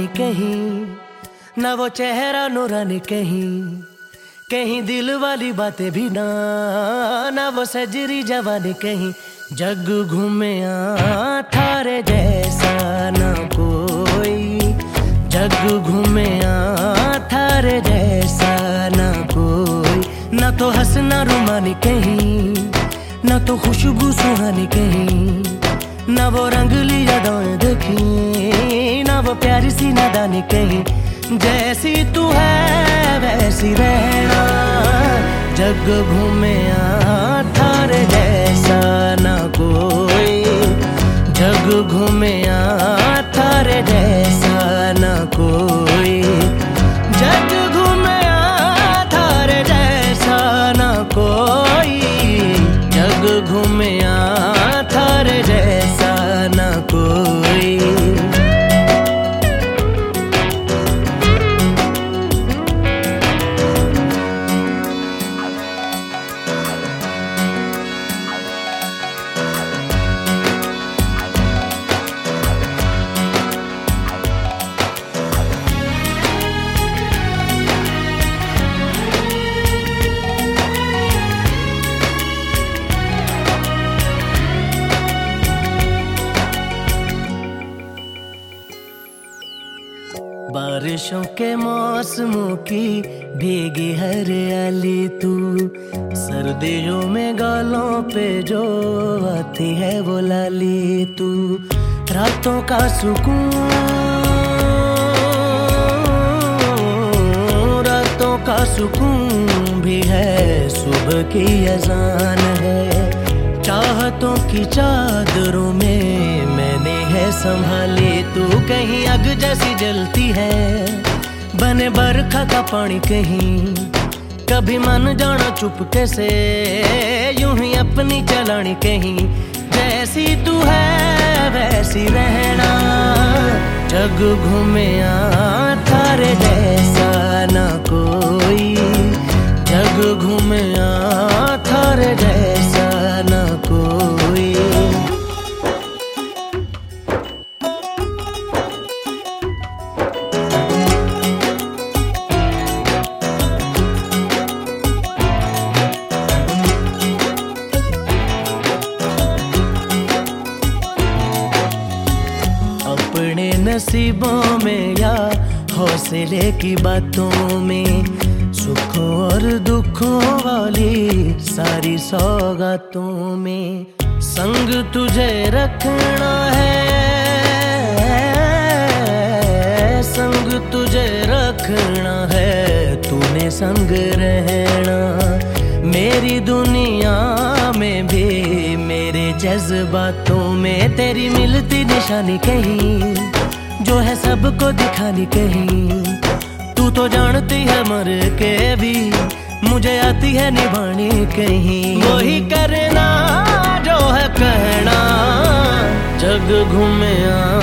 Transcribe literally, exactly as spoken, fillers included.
रूहानी कहीं, ना वो चेहरा नूरानी कहीं, कहीं दिल वाली बातें भी ना, ना वो सजरी जवानी कहीं। जग घूमे थारे जैसा ना कोई, जग घूमे थारे जैसा ना कोई। ना तो हंसना रुमानी कहीं, ना तो खुशबू सुहानी कहीं, ना वो रंगली यादें देखी, ना वो प्यारी सी नादानी कहीं। जैसी तू है वैसी रहना, जग घूमे थारे जैसा ना कोई, जग घूमे थारे जैसा ना कोई, जग घूमे थारे जैसा ना कोई, जग घूमे थारे जैसा ना कोई। बारिशों के मौसमों की भीगी हरियाली तू, सर्दियों में गालों पे जो आती है वो लाली तू। रातों का सुकून, रातों का सुकून भी है, सुबह की अजान है। चाहतों की चादरों में मैंने है संभाली तू, कहीं आग जैसी जलती है, बने बरखा का पानी कहीं। कभी मन जाना चुपके से, यूं ही अपनी चलानी कहीं। जैसी तू है वैसी रहना, जग घूमे थारे जैसा ना कोई, जग घूमे थारे जैसा ना कोई। अपने नसीबों में या हौसले की बातों में, सुखों और दुखों वाली सारी सौगातों में संग तुझे रखना है, संग तुझे रखना है, तूने संग रहना। मेरी दुनिया में भी मेरे जज्बातों में तेरी मिलती निशानी कहीं, जो है सबको दिखानी कहीं। तू तो जानती है मर के भी मुझे आती है निभानी कहीं। वही करना जो है कहना, जग घूमे